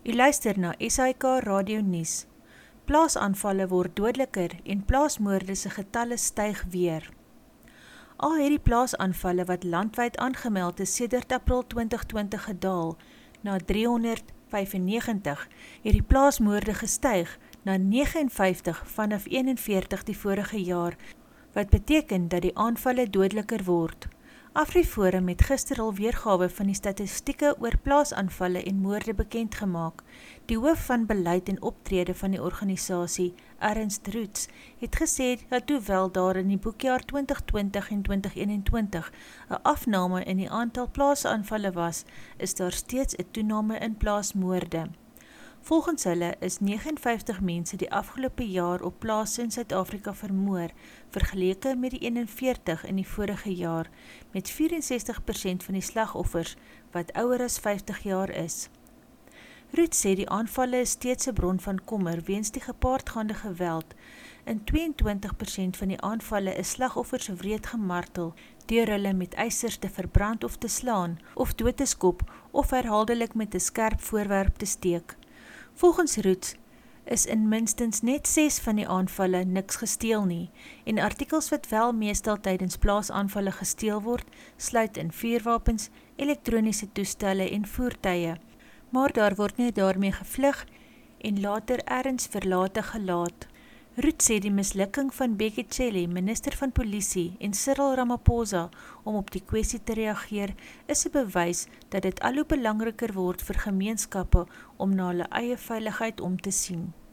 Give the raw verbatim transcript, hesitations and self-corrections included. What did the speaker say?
U luister na S A K Radio Nuus. Plaasaanvalle word dodeliker en plaasmoorde se getalle styg weer. Al het die plaasaanvalle wat landwyd aangemeld is sedert April twintig twintig gedaal na driehonderd vyfennegentig, het die plaasmoorde gestyg na vyf nege vyf vanaf eenenveertig die vorige jaar, wat beteken dat die aanvalle dodeliker word. AfriForum het gister al weergawe van die statistieke oor plaasaanvalle en moorde bekend gemaak. Die hoof van beleid en optrede van die organisasie, Ernst Roots, het gesê dat hoewel daar in die boekjaar twintig twintig en twintig eenentwintig 'n afname in die aantal plaasaanvalle was, is daar steeds 'n toename in plaasmoorde. Volgens hulle is vyf nege vyf mense die afgelope jaar op plase in Suid-Afrika vermoor, vergeleke met die eenenveertig in die vorige jaar, met vyf vyf ses persent van die slagoffers wat ouer as vyftig jaar is. Ruud sê die aanvalle is steeds 'n bron van kommer weens die gepaardgaande geweld. In tweeëntwintig persent van die aanvalle is slagoffers wreed gemartel, deur hulle met eisers te verbrand of te slaan, of dood te skop, of herhaaldelik met 'n skerp voorwerp te steek. Volgens Roots is in minstens net ses van die aanvalle niks gesteel nie, en artikels wat wel meestal tydens plaasaanvalle gesteel word, sluit in vuurwapens, elektroniese toestelle en voertuie, maar daar word nie daarmee gevlug en later ergens verlate gelaat. Roots sê die mislukking van Bekkie Cele, minister van polisie, en Cyril Ramaphosa om op die kwessie te reageer, is 'n bewys dat dit al hoe belangriker word vir gemeenskappe om na hulle eie veiligheid om te sien.